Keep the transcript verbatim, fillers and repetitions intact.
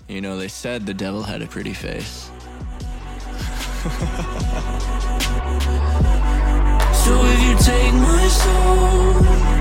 You know, they said the devil had a pretty face. So if you take my soul,